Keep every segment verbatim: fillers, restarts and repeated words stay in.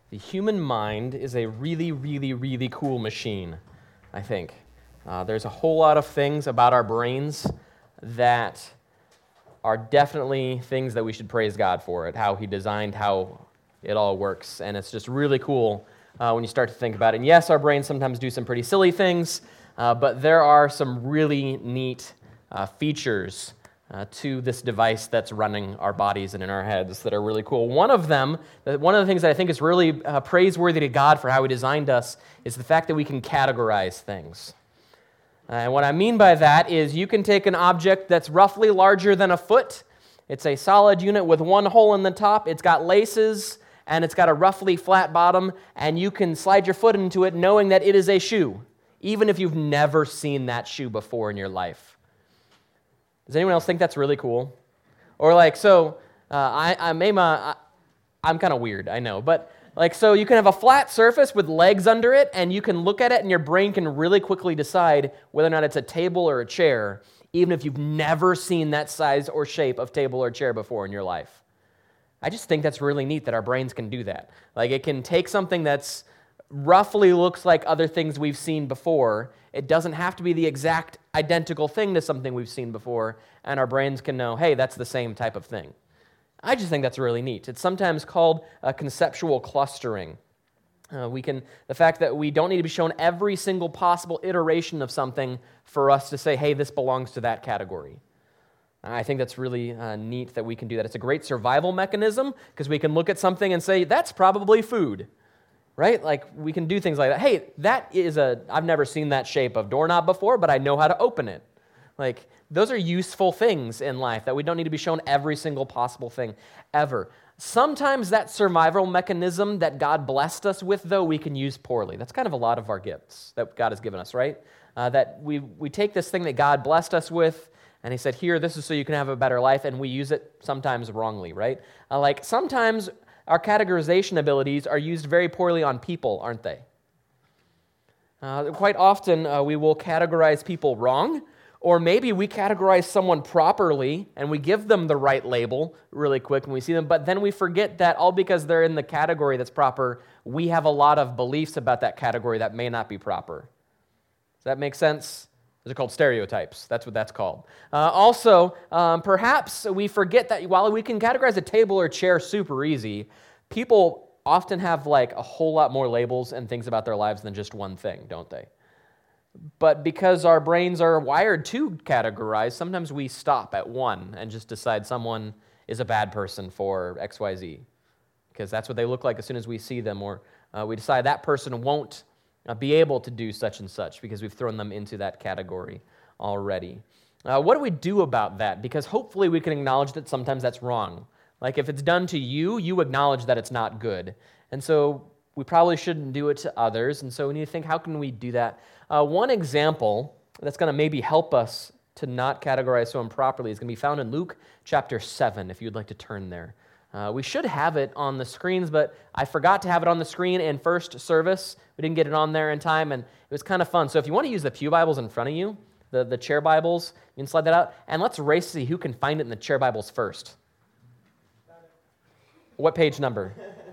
The human mind is a really, really, really cool machine, I think. Uh, there's a whole lot of things about our brains that are definitely things that we should praise God for, it, how he designed how it all works. And it's just really cool uh, when you start to think about it. And yes, our brains sometimes do some pretty silly things, uh, but there are some really neat uh, features Uh, to this device that's running our bodies and in our heads that are really cool. One of them, one of the things that I think is really uh, praiseworthy to God for how he designed us is the fact that we can categorize things. Uh, and what I mean by that is you can take an object that's roughly larger than a foot. It's a solid unit with one hole in the top. It's got laces, and it's got a roughly flat bottom, and you can slide your foot into it knowing that it is a shoe, even if you've never seen that shoe before in your life. Does anyone else think that's really cool? Or like, so, uh, I, I may my, I, I'm kind of weird, I know, but like, so you can have a flat surface with legs under it, and you can look at it, and your brain can really quickly decide whether or not it's a table or a chair, even if you've never seen that size or shape of table or chair before in your life. I just think that's really neat that our brains can do that. Like, it can take something that's roughly looks like other things we've seen before. It doesn't have to be the exact identical thing to something we've seen before, and our brains can know, hey, that's the same type of thing. I just think that's really neat. It's sometimes called uh, conceptual clustering. Uh, we can the fact that we don't need to be shown every single possible iteration of something for us to say, hey, this belongs to that category. I think that's really uh, neat that we can do that. It's a great survival mechanism because we can look at something and say, that's probably food. Right? Like, we can do things like that. Hey, that is a, I've never seen that shape of doorknob before, but I know how to open it. Like, those are useful things in life that we don't need to be shown every single possible thing ever. Sometimes that survival mechanism that God blessed us with, though, we can use poorly. That's kind of a lot of our gifts that God has given us, right? Uh, that we, we take this thing that God blessed us with, and he said, here, this is so you can have a better life, and we use it sometimes wrongly, right? Uh, like, sometimes our categorization abilities are used very poorly on people, aren't they? Uh, quite often, uh, we will categorize people wrong, or maybe we categorize someone properly, and we give them the right label really quick when we see them, but then we forget that all because they're in the category that's proper, we have a lot of beliefs about that category that may not be proper. Does that make sense? Those are called stereotypes. That's what that's called. Uh, also, um, perhaps we forget that while we can categorize a table or chair super easy, people often have like a whole lot more labels and things about their lives than just one thing, don't they? But because our brains are wired to categorize, sometimes we stop at one and just decide someone is a bad person for X Y Z, because that's what they look like as soon as we see them, or uh, we decide that person won't Uh, be able to do such and such because we've thrown them into that category already. Uh, what do we do about that? Because hopefully we can acknowledge that sometimes that's wrong. Like, if it's done to you, you acknowledge that it's not good. And so we probably shouldn't do it to others. And so we need to think, how can we do that? Uh, one example that's going to maybe help us to not categorize so improperly is going to be found in Luke chapter seven, if you'd like to turn there. Uh, we should have it on the screens, but I forgot to have it on the screen in first service. We didn't get it on there in time, and it was kind of fun. So if you want to use the pew Bibles in front of you, the, the chair Bibles, you can slide that out, and let's race to see who can find it in the chair Bibles first. What page number?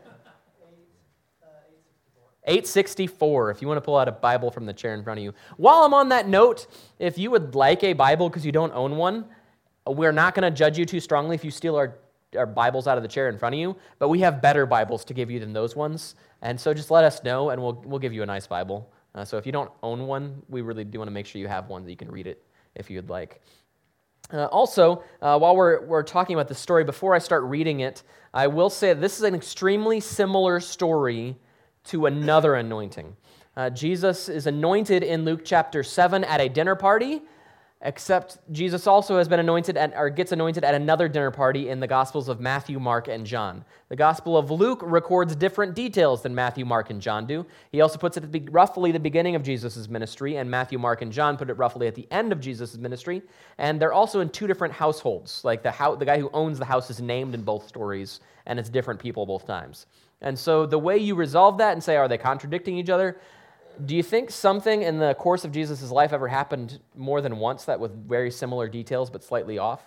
eight sixty-four, if you want to pull out a Bible from the chair in front of you. While I'm on that note, if you would like a Bible because you don't own one, we're not going to judge you too strongly if you steal our our Bibles out of the chair in front of you, but we have better Bibles to give you than those ones, and so just let us know, and we'll we'll give you a nice Bible. Uh, so if you don't own one, we really do want to make sure you have one that you can read it if you'd like. Uh, also, uh, while we're we're talking about the story, before I start reading it, I will say that this is an extremely similar story to another anointing. Uh, Jesus is anointed in Luke chapter seven at a dinner party, except Jesus also has been anointed at, or gets anointed at another dinner party in the Gospels of Matthew, Mark, and John. The Gospel of Luke records different details than Matthew, Mark, and John do. He also puts it at the, roughly the beginning of Jesus' ministry, and Matthew, Mark, and John put it roughly at the end of Jesus' ministry. And they're also in two different households. Like the, house, the guy who owns the house is named in both stories, and it's different people both times. And so the way you resolve that and say, are they contradicting each other? Do you think something in the course of Jesus' life ever happened more than once that with very similar details but slightly off?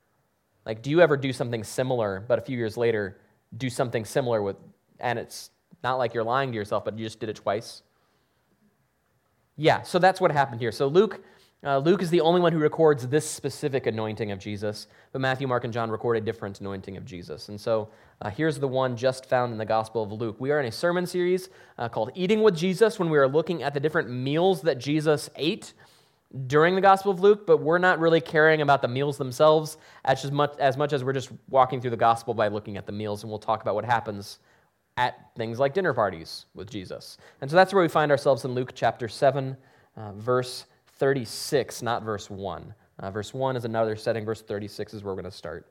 Like, do you ever do something similar, but a few years later do something similar with, and it's Not like you're lying to yourself, but you just did it twice. Yeah, so that's what happened here. So Luke, uh, Luke is the only one who records this specific anointing of Jesus, but Matthew, Mark, and John record a different anointing of Jesus. And so uh, here's the one just found in the Gospel of Luke. We are in a sermon series uh, called Eating with Jesus, when we are looking at the different meals that Jesus ate during the Gospel of Luke, but we're not really caring about the meals themselves as much, as much as we're just walking through the Gospel by looking at the meals, and we'll talk about what happens at things like dinner parties with Jesus. And so that's where we find ourselves in Luke chapter seven, uh, verse thirty-six, not verse one. Uh, verse one is another setting. Verse thirty-six is where we're going to start.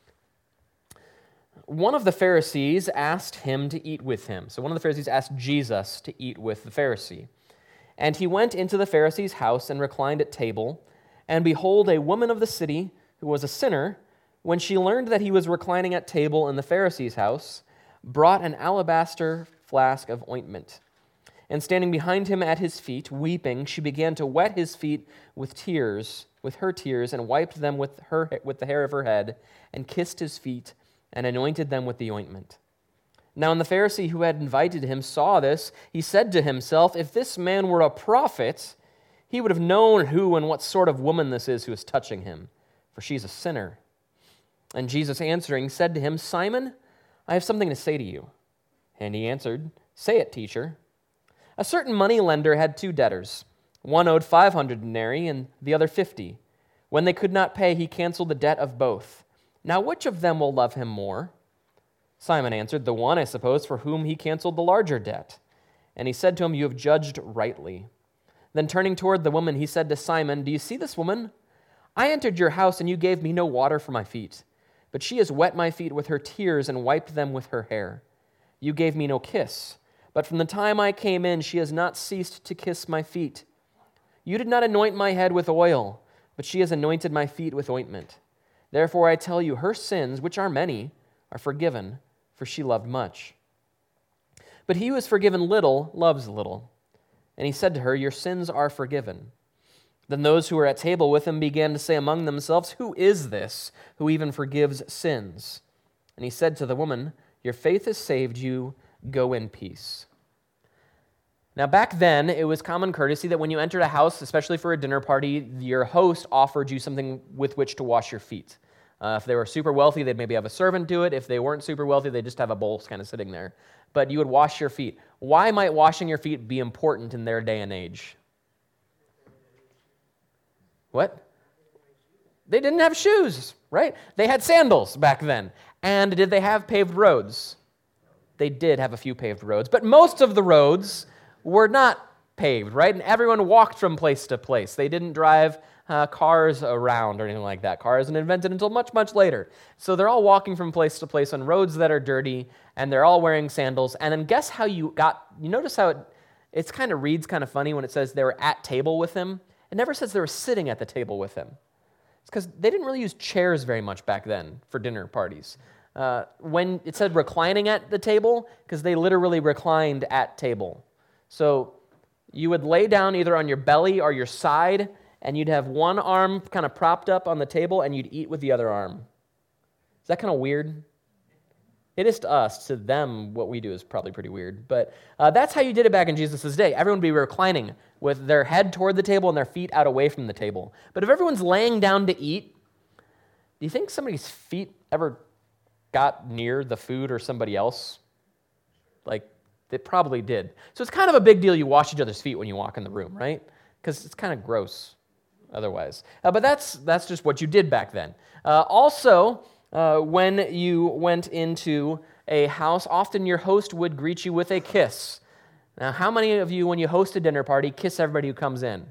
One of the Pharisees asked him to eat with him. So one of the Pharisees asked Jesus to eat with the Pharisee. And he went into the Pharisee's house and reclined at table. And behold, a woman of the city, who was a sinner, when she learned that he was reclining at table in the Pharisee's house, brought an alabaster flask of ointment. And standing behind him at his feet, weeping, she began to wet his feet with tears, with her tears, and wiped them with her with the hair of her head, and kissed his feet, and anointed them with the ointment. Now when the Pharisee who had invited him saw this, he said to himself, if this man were a prophet, he would have known who and what sort of woman this is who is touching him, for she is a sinner. And Jesus answering said to him, Simon, I have something to say to you. And he answered, say it, teacher. A certain money lender had two debtors. One owed five hundred denarii and the other fifty. When they could not pay, he canceled the debt of both. Now which of them will love him more? Simon answered, the one, I suppose, for whom he canceled the larger debt. And he said to him, you have judged rightly. Then turning toward the woman, he said to Simon, do you see this woman? I entered your house, and you gave me no water for my feet. But she has wet my feet with her tears and wiped them with her hair. You gave me no kiss. But from the time I came in, she has not ceased to kiss my feet. You did not anoint my head with oil, but she has anointed my feet with ointment. Therefore I tell you, her sins, which are many, are forgiven, for she loved much. But he who is forgiven little loves little. And he said to her, your sins are forgiven. Then those who were at table with him began to say among themselves, who is this who even forgives sins? And he said to the woman, your faith has saved you, go in peace. Now back then, it was common courtesy that when you entered a house, especially for a dinner party, your host offered you something with which to wash your feet. Uh, if they were super wealthy, they'd maybe have a servant do it. If they weren't super wealthy, they'd just have a bowl kind of sitting there. But you would wash your feet. Why might washing your feet be important in their day and age? What? They didn't have shoes, right? They had sandals back then. And did they have paved roads? They did have a few paved roads, but most of the roads were not paved, right? And everyone walked from place to place. They didn't drive uh, cars around or anything like that. Cars weren't invented until much, much later. So they're all walking from place to place on roads that are dirty, and they're all wearing sandals. And then guess how you got, you notice how it it's kind of reads kind of funny when it says they were at table with him. It never says they were sitting at the table with him. It's because they didn't really use chairs very much back then for dinner parties. Uh, when it said reclining at the table, because they literally reclined at table. So you would lay down either on your belly or your side, and you'd have one arm kind of propped up on the table, and you'd eat with the other arm. Is that kind of weird? It is to us. To them, what we do is probably pretty weird. But uh, that's how you did it back in Jesus' day. Everyone would be reclining with their head toward the table and their feet out away from the table. But if everyone's laying down to eat, do you think somebody's feet ever got near the food or somebody else? Like, they probably did. So it's kind of a big deal you wash each other's feet when you walk in the room, right? Because it's kind of gross otherwise. Uh, but that's that's just what you did back then. Uh, also, uh, when you went into a house, often your host would greet you with a kiss. Now, how many of you, when you host a dinner party, kiss everybody who comes in?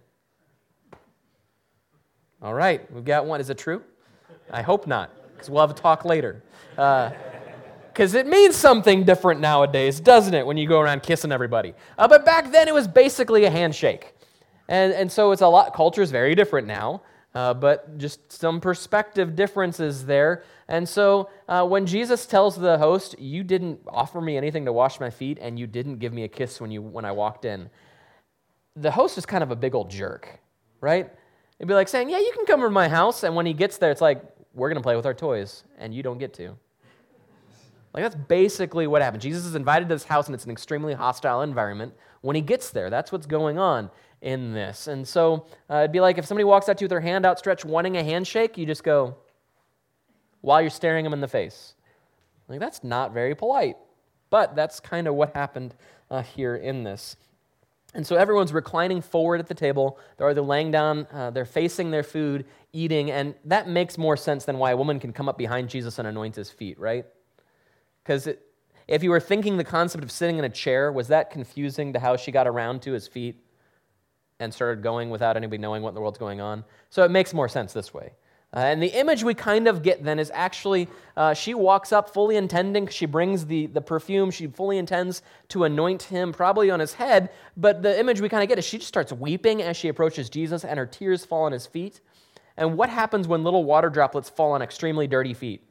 All right, we've got one. Is it true? I hope not, because we'll have a talk later. Because uh, it means something different nowadays, doesn't it, when you go around kissing everybody? Uh, but back then, it was basically a handshake. And, and so it's a lot, culture is very different now, uh, but just some perspective differences there. And so uh, when Jesus tells the host, you didn't offer me anything to wash my feet, and you didn't give me a kiss when you when I walked in, the host is kind of a big old jerk, right? It'd be like saying, yeah, you can come to my house, and when he gets there, it's like, we're going to play with our toys, and you don't get to. Like, that's basically what happened. Jesus is invited to this house, and it's an extremely hostile environment when he gets there. That's what's going on in this. And so uh, it'd be like if somebody walks out to you with their hand outstretched wanting a handshake, you just go, while you're staring them in the face. Like, that's not very polite. But that's kind of what happened uh, here in this. And so everyone's reclining forward at the table. They're either laying down, uh, they're facing their food, eating, and that makes more sense than why a woman can come up behind Jesus and anoint his feet, right? Because if you were thinking the concept of sitting in a chair, was that confusing to how she got around to his feet and started going without anybody knowing what in the world's going on? So it makes more sense this way. Uh, and the image we kind of get then is actually, uh, she walks up fully intending, she brings the, the perfume, she fully intends to anoint him, probably on his head, but the image we kind of get is she just starts weeping as she approaches Jesus, and her tears fall on his feet. And what happens when little water droplets fall on extremely dirty feet?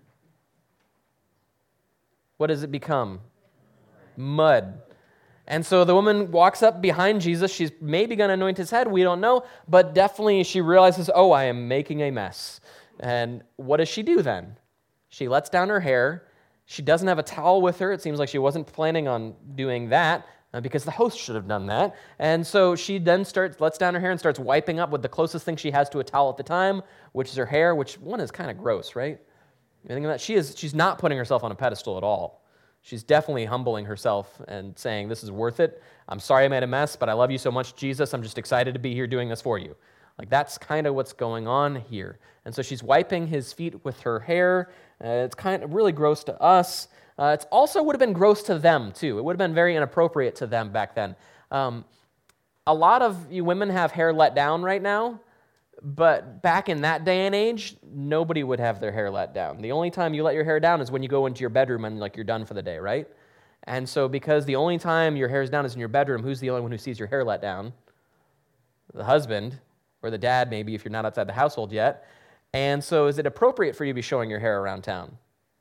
What does it become? Mud. And so the woman walks up behind Jesus. She's maybe going to anoint his head. We don't know. But definitely she realizes, oh, I am making a mess. And what does she do then? She lets down her hair. She doesn't have a towel with her. It seems like she wasn't planning on doing that uh, because the host should have done that. And so she then starts, lets down her hair and starts wiping up with the closest thing she has to a towel at the time, which is her hair, which one is kind of gross, right? You think of that? She is, she's not putting herself on a pedestal at all. She's definitely humbling herself and saying, this is worth it. I'm sorry I made a mess, but I love you so much, Jesus. I'm just excited to be here doing this for you. Like, that's kind of what's going on here. And so she's wiping his feet with her hair. Uh, it's kind of really gross to us. Uh, it also would have been gross to them, too. It would have been very inappropriate to them back then. Um, a lot of you women have hair let down right now. But back in that day and age, nobody would have their hair let down. The only time you let your hair down is when you go into your bedroom and like you're done for the day, right? And so because the only time your hair is down is in your bedroom, who's the only one who sees your hair let down? The husband, or the dad maybe if you're not outside the household yet. And so is it appropriate for you to be showing your hair around town?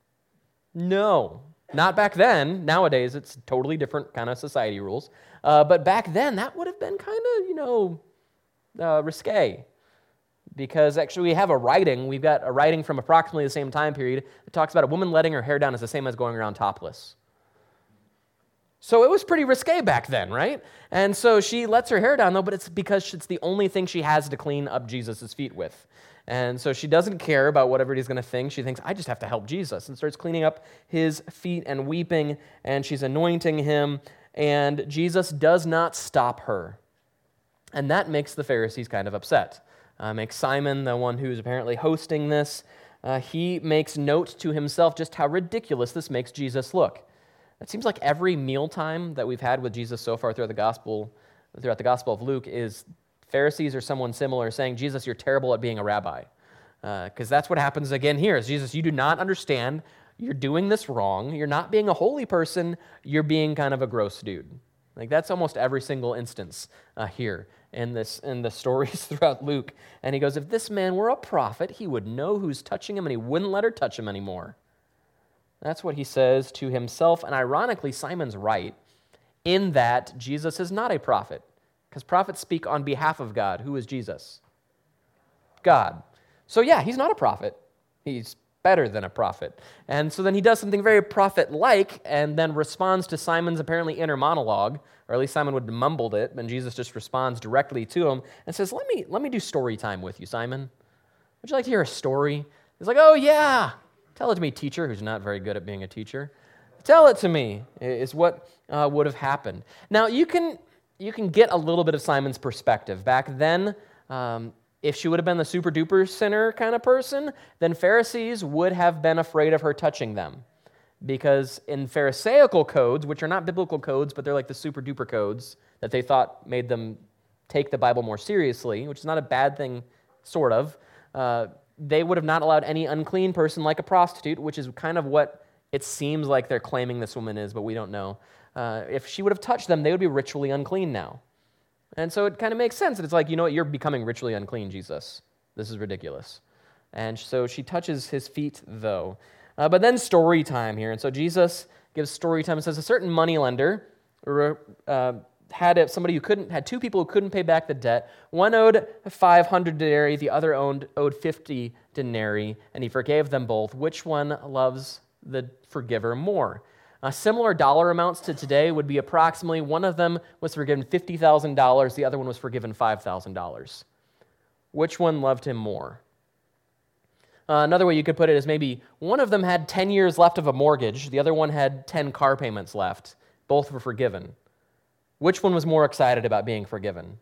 No, not back then. Nowadays, it's totally different kind of society rules. Uh, but back then, that would have been kind of, you know, uh, risque. Because actually we have a writing, we've got a writing from approximately the same time period that talks about a woman letting her hair down is the same as going around topless. So it was pretty risque back then, right? And so she lets her hair down though, but it's because it's the only thing she has to clean up Jesus' feet with. And so she doesn't care about what everybody's going to think. She thinks, I just have to help Jesus, and starts cleaning up his feet and weeping, and she's anointing him, and Jesus does not stop her. And that makes the Pharisees kind of upset. Uh, makes Simon, the one who's apparently hosting this, uh, he makes note to himself just how ridiculous this makes Jesus look. It seems like every mealtime that we've had with Jesus so far throughout the gospel, throughout the Gospel of Luke, is Pharisees or someone similar saying, Jesus, you're terrible at being a rabbi. Because uh, that's what happens again here, is Jesus, you do not understand, you're doing this wrong, you're not being a holy person, you're being kind of a gross dude. Like, that's almost every single instance uh, here in this in the stories throughout Luke. And he goes, if this man were a prophet, he would know who's touching him, and he wouldn't let her touch him anymore. That's what he says to himself. And ironically, Simon's right in that Jesus is not a prophet, because prophets speak on behalf of God. Who is Jesus? God. So yeah, he's not a prophet. He's better than a prophet. And so then he does something very prophet-like and then responds to Simon's apparently inner monologue, or at least Simon would have mumbled it, and Jesus just responds directly to him and says, let me, let me do story time with you, Simon. Would you like to hear a story? He's like, oh yeah, tell it to me, teacher, who's not very good at being a teacher. Tell it to me, is what uh, would have happened. Now, you can, you can get a little bit of Simon's perspective. Back then, um, if she would have been the super-duper sinner kind of person, then Pharisees would have been afraid of her touching them. Because in Pharisaical codes, which are not biblical codes, but they're like the super-duper codes that they thought made them take the Bible more seriously, which is not a bad thing, sort of, uh, they would have not allowed any unclean person like a prostitute, which is kind of what it seems like they're claiming this woman is, but we don't know. Uh, if she would have touched them, they would be ritually unclean now. And so it kind of makes sense that it's like, you know what, you're becoming ritually unclean, Jesus. This is ridiculous. And so she touches his feet, though. Uh, but then story time here. And so Jesus gives story time and says, a certain moneylender uh, had somebody who couldn't, had two people who couldn't pay back the debt. One owed five hundred denarii, the other owed, owed fifty denarii, and he forgave them both. Which one loves the forgiver more. Uh, similar dollar amounts to today would be approximately, one of them was forgiven fifty thousand dollars, the other one was forgiven five thousand dollars. Which one loved him more? Uh, another way you could put it is maybe one of them had ten years left of a mortgage, the other one had ten car payments left. Both were forgiven. Which one was more excited about being forgiven?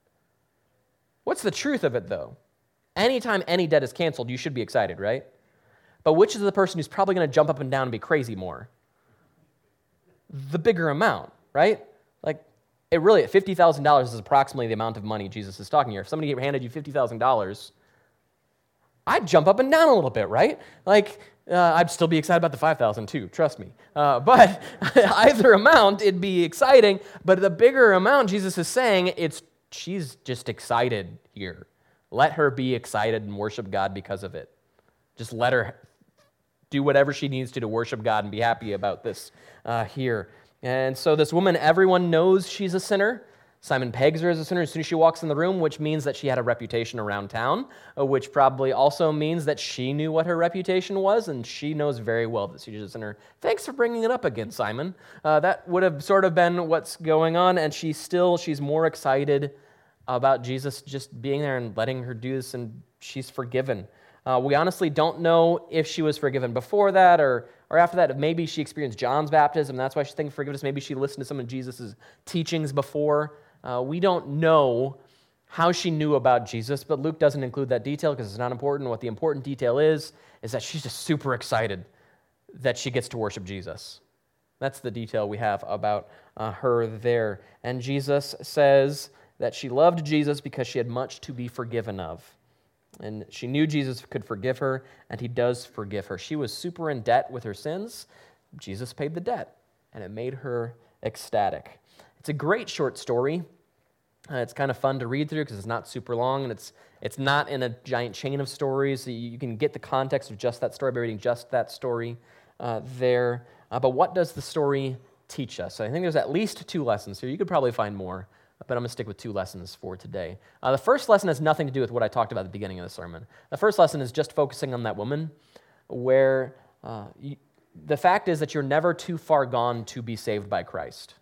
What's the truth of it, though? Anytime any debt is canceled, you should be excited, right? But which is the person who's probably going to jump up and down and be crazy more? The bigger amount, right? Like, it really, fifty thousand dollars is approximately the amount of money Jesus is talking here. If somebody handed you fifty thousand dollars, I'd jump up and down a little bit, right? Like, uh, I'd still be excited about the five thousand dollars too, trust me. Uh, but either amount, it'd be exciting. But the bigger amount, Jesus is saying, it's she's just excited here. Let her be excited and worship God because of it. Just let her do whatever she needs to to worship God and be happy about this uh, here. And so this woman, everyone knows she's a sinner. Simon pegs her as a sinner as soon as she walks in the room, which means that she had a reputation around town, uh, which probably also means that she knew what her reputation was, and she knows very well that she's a sinner. Thanks for bringing it up again, Simon. Uh, that would have sort of been what's going on, and she's still, she's more excited about Jesus just being there and letting her do this, and she's forgiven. Uh, we honestly don't know if she was forgiven before that or, or after that. Maybe she experienced John's baptism, that's why she's thinking forgiveness. Maybe she listened to some of Jesus' teachings before. Uh, we don't know how she knew about Jesus, but Luke doesn't include that detail because it's not important. What the important detail is, is that she's just super excited that she gets to worship Jesus. That's the detail we have about uh, her there. And Jesus says that she loved Jesus because she had much to be forgiven of. And she knew Jesus could forgive her, and he does forgive her. She was super in debt with her sins. Jesus paid the debt, and it made her ecstatic. It's a great short story. Uh, it's kind of fun to read through because it's not super long, and it's it's not in a giant chain of stories. So you can get the context of just that story by reading just that story uh, there. Uh, but what does the story teach us? So I think there's at least two lessons here. You could probably find more, but I'm going to stick with two lessons for today. Uh, the first lesson has nothing to do with what I talked about at the beginning of the sermon. The first lesson is just focusing on that woman, where uh, you, the fact is that you're never too far gone to be saved by Christ.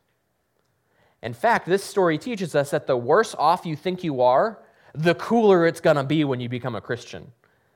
In fact, this story teaches us that the worse off you think you are, the cooler it's going to be when you become a Christian.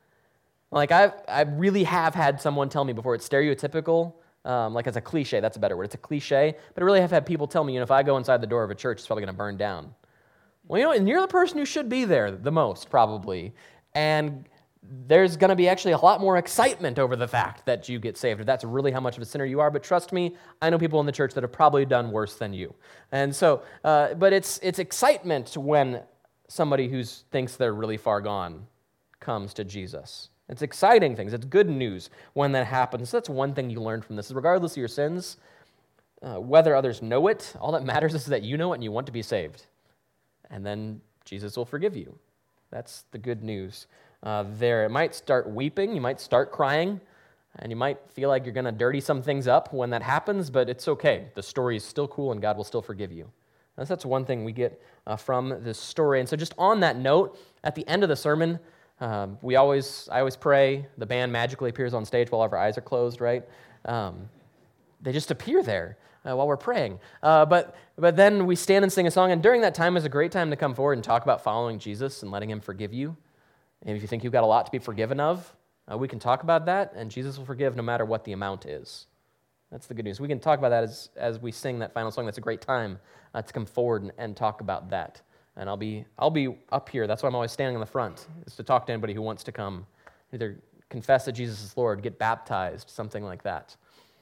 Like, I I really have had someone tell me before, it's stereotypical, um, like as a cliche, that's a better word, it's a cliche, but I really have had people tell me, you know, if I go inside the door of a church, it's probably going to burn down. Well, you know, and you're the person who should be there the most, probably, and there's going to be actually a lot more excitement over the fact that you get saved, if that's really how much of a sinner you are. But trust me, I know people in the church that have probably done worse than you. And so, uh, but it's it's excitement when somebody who thinks they're really far gone comes to Jesus. It's exciting things. It's good news when that happens. So that's one thing you learn from this. Regardless of your sins, uh, whether others know it, all that matters is that you know it and you want to be saved. And then Jesus will forgive you. That's the good news. Uh, there. It might start weeping, you might start crying, and you might feel like you're going to dirty some things up when that happens, but it's okay. The story is still cool, and God will still forgive you. That's, that's one thing we get uh, from this story. And so just on that note, at the end of the sermon, um, we always, I always pray, the band magically appears on stage while our eyes are closed, right? Um, they just appear there uh, while we're praying. Uh, but, but then we stand and sing a song, and during that time is a great time to come forward and talk about following Jesus and letting him forgive you. And if you think you've got a lot to be forgiven of, uh, we can talk about that, and Jesus will forgive no matter what the amount is. That's the good news. We can talk about that as, as we sing that final song. That's a great time uh, to come forward and, and talk about that. And I'll be I'll be up here. That's why I'm always standing in the front, is to talk to anybody who wants to come. Either confess that Jesus is Lord, get baptized, something like that.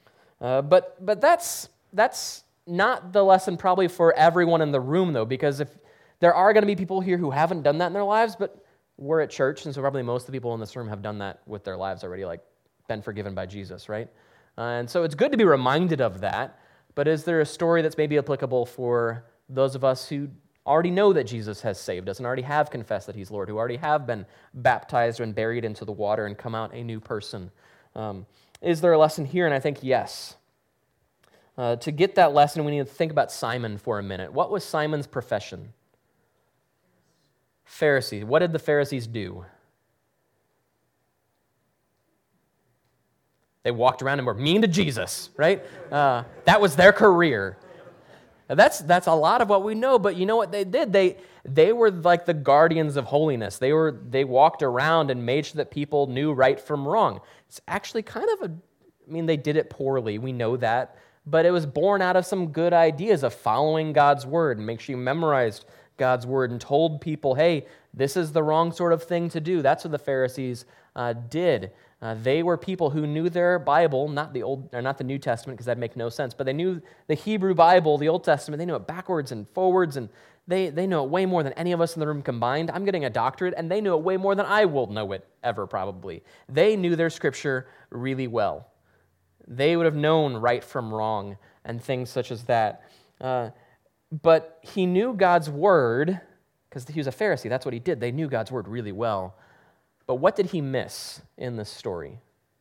Uh, but but that's that's not the lesson probably for everyone in the room, though, because if there are going to be people here who haven't done that in their lives, but we're at church, and so probably most of the people in this room have done that with their lives already, like been forgiven by Jesus, right? Uh, and so it's good to be reminded of that, but is there a story that's maybe applicable for those of us who already know that Jesus has saved us and already have confessed that he's Lord, who already have been baptized and buried into the water and come out a new person? Um, is there a lesson here? And I think yes. Uh, to get that lesson, we need to think about Simon for a minute. What was Simon's profession? Pharisee. What did the Pharisees do? They walked around and were mean to Jesus, right? Uh, that was their career. That's that's a lot of what we know, but you know what they did? They they were like the guardians of holiness. They were they walked around and made sure that people knew right from wrong. It's actually kind of a, I mean, they did it poorly. We know that, but it was born out of some good ideas of following God's word and make sure you memorized God's word and told people, hey, this is the wrong sort of thing to do. That's what the Pharisees uh, did. Uh, they were people who knew their Bible, not the Old or not the New Testament, because that'd make no sense, but they knew the Hebrew Bible, the Old Testament. They knew it backwards and forwards, and they, they know it way more than any of us in the room combined. I'm getting a doctorate, and they knew it way more than I will know it ever, probably. They knew their Scripture really well. They would have known right from wrong and things such as that. Uh, but he knew God's Word, because he was a Pharisee. That's what he did. They knew God's Word really well. But what did he miss in this story?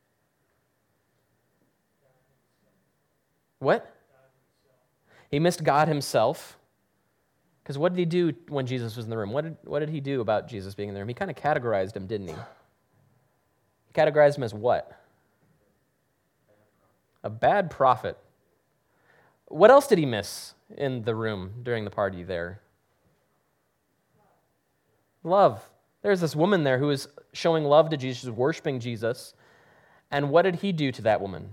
What? He missed God himself. Because what did he do when Jesus was in the room? What did, what did he do about Jesus being in the room? He kind of categorized him, didn't he? He categorized him as what? A bad prophet. What else did he miss in the room during the party there? Love. There's this woman there who was showing love to Jesus, she was worshiping Jesus. And what did he do to that woman?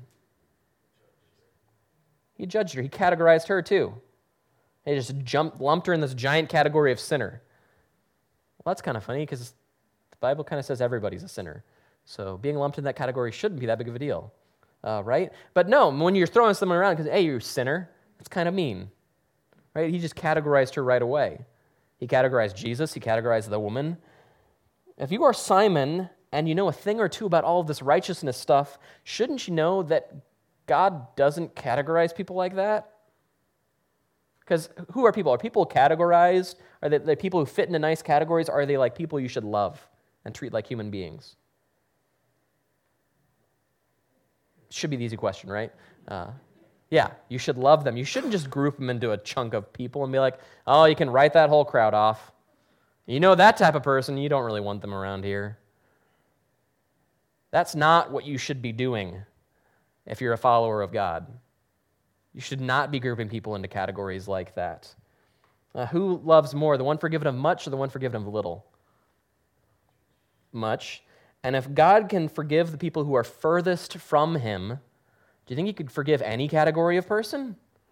He judged her. He categorized her too. He just jumped, lumped her in this giant category of sinner. Well, that's kind of funny because the Bible kind of says everybody's a sinner. So being lumped in that category shouldn't be that big of a deal, uh, right? But no, when you're throwing someone around because, hey, you're a sinner, that's kind of mean, right? He just categorized her right away. He categorized Jesus. He categorized the woman. If you are Simon and you know a thing or two about all of this righteousness stuff, shouldn't you know that God doesn't categorize people like that? Because who are people? Are people categorized? Are they, they people who fit into nice categories? Or are they like people you should love and treat like human beings? Should be the easy question, right? Uh, yeah, you should love them. You shouldn't just group them into a chunk of people and be like, oh, you can write that whole crowd off. You know that type of person, you don't really want them around here. That's not what you should be doing if you're a follower of God. You should not be grouping people into categories like that. Uh, who loves more, the one forgiven of much or the one forgiven of little? Much. And if God can forgive the people who are furthest from him, do you think he could forgive any category of person?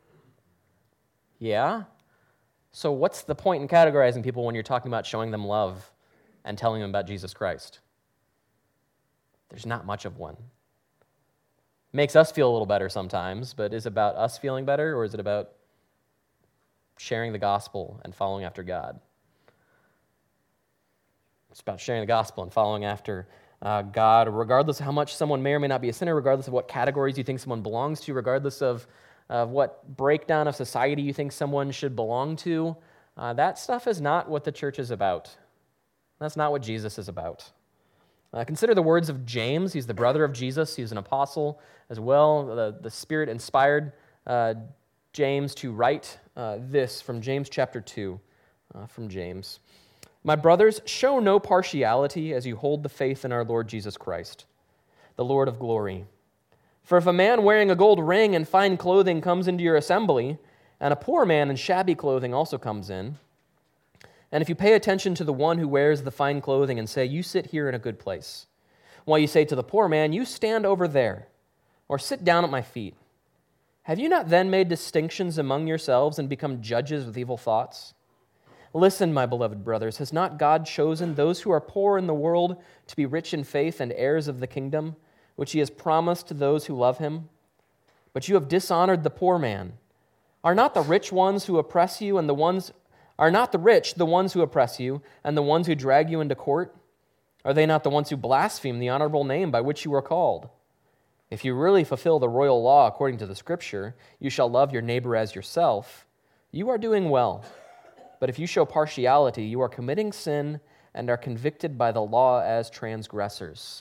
Yeah. So what's the point in categorizing people when you're talking about showing them love and telling them about Jesus Christ? There's not much of one. Makes us feel a little better sometimes, but is it about us feeling better, or is it about sharing the gospel and following after God? It's about sharing the gospel and following after uh, God, regardless of how much someone may or may not be a sinner, regardless of what categories you think someone belongs to, regardless of, of what breakdown of society you think someone should belong to. Uh, that stuff is not what the church is about. That's not what Jesus is about. Uh, consider the words of James. He's the brother of Jesus. He's an apostle as well. The, the Spirit inspired uh, James to write uh, this from James chapter two, uh, from James. My brothers, show no partiality as you hold the faith in our Lord Jesus Christ, the Lord of glory. For if a man wearing a gold ring and fine clothing comes into your assembly, and a poor man in shabby clothing also comes in, and if you pay attention to the one who wears the fine clothing and say, you sit here in a good place, while you say to the poor man, you stand over there, or sit down at my feet, have you not then made distinctions among yourselves and become judges with evil thoughts? Listen, my beloved brothers, has not God chosen those who are poor in the world to be rich in faith and heirs of the kingdom, which he has promised to those who love him? But you have dishonored the poor man. Are not the rich ones who oppress you and the ones Are not the rich the ones who oppress you and the ones who drag you into court? Are they not the ones who blaspheme the honorable name by which you are called? If you really fulfill the royal law according to the Scripture, you shall love your neighbor as yourself, you are doing well. But if you show partiality, you are committing sin and are convicted by the law as transgressors.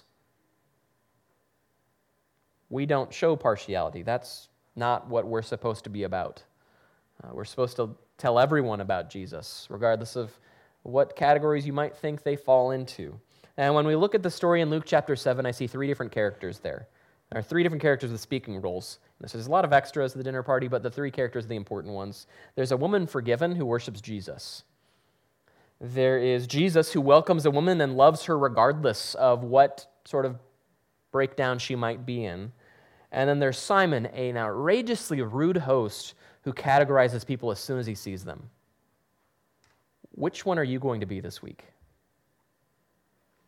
We don't show partiality. That's not what we're supposed to be about. Uh, we're supposed to tell everyone about Jesus, regardless of what categories you might think they fall into. And when we look at the story in Luke chapter seven, I see three different characters there. There are three different characters with speaking roles. There's a lot of extras at the dinner party, but the three characters are the important ones. There's a woman forgiven who worships Jesus. There is Jesus who welcomes a woman and loves her regardless of what sort of breakdown she might be in. And then there's Simon, an outrageously rude host who categorizes people as soon as he sees them. Which one are you going to be this week?